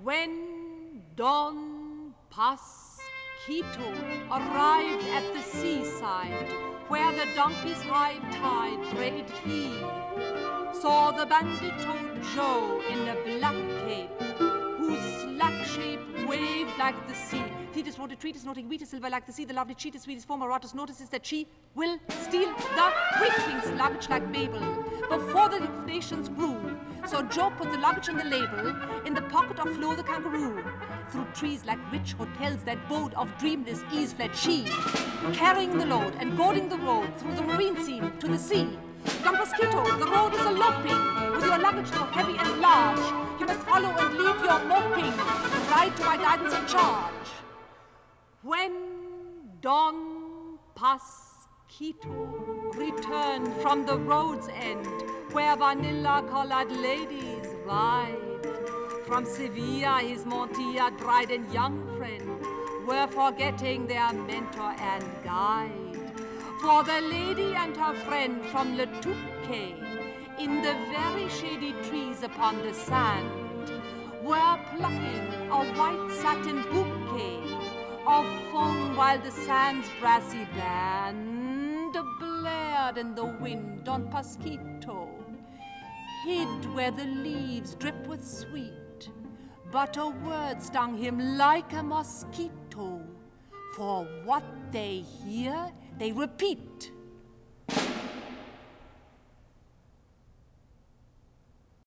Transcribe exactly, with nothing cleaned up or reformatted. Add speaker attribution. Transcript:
Speaker 1: When Don Pasquito arrived at the seaside, where the donkey's high tide braid he, saw the bandit-toed Joe in a black cape, whose slack shape waved like the sea. Thetis wrote a treatise, noting wheat is silver like the sea. The lovely cheetah, sweetest former Rotus notices that she will steal the wheat-king's luggage like Babel, before the nations grew. So Joe put the luggage and the label in the pocket of Flo the kangaroo. Through trees like rich hotels that bode of dreamless ease fled she, carrying the load and boarding the road through the marine scene to the sea. Don Pasquito, the road is eloping, with your luggage so heavy and large. You must follow and leave your moping, and ride to my guidance and charge. When Don Pasquito returned from the road's end, where vanilla-collared ladies ride, from Sevilla his Montilla-dried and young friend were forgetting their mentor and guide. For the lady and her friend from Le Touquet, in the very shady trees upon the sand, were plucking a white satin bouquet of foam, while the sand's brassy band blared in the wind. Don Pasquito hid where the leaves drip with sweet, but a word stung him like a mosquito, for what they hear they repeat.